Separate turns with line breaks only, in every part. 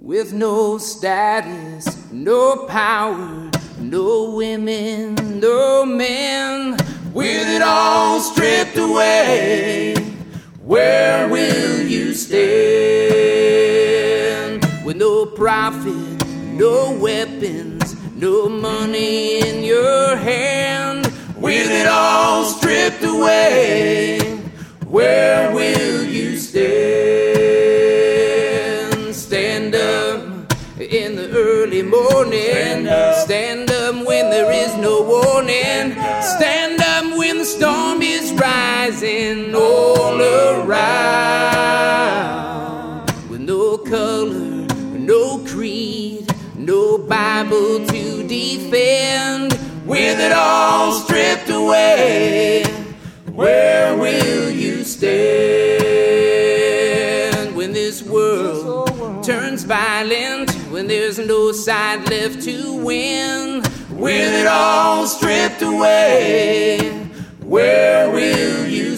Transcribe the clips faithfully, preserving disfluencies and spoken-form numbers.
with no status, no power, no women, no men, with it all stripped away, where will you stand? With no profit, no weapons, no money in your hand, with it all stripped away, where will you stand? Stand up in the early morning, stand up, stand up when there is no warning, stand up when the storm is rising all around, with no color, no creed, no Bible to defend, with it all stripped away, where will you stand? When this world turns violent, when there's no side left to win, with it all stripped away, where will you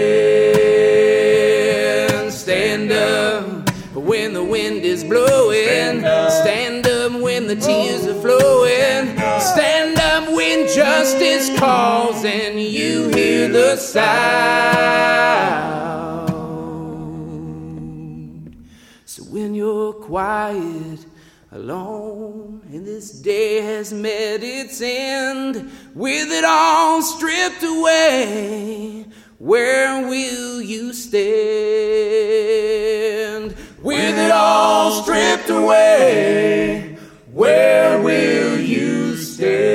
stand? Stand up when the wind is blowing, stand up when the tears are flowing, stand up when justice calls and you hear the sound. So when you're quiet, alone, and this day has met its end, with it all stripped away, where will you stand? With it all stripped away, where will you stand?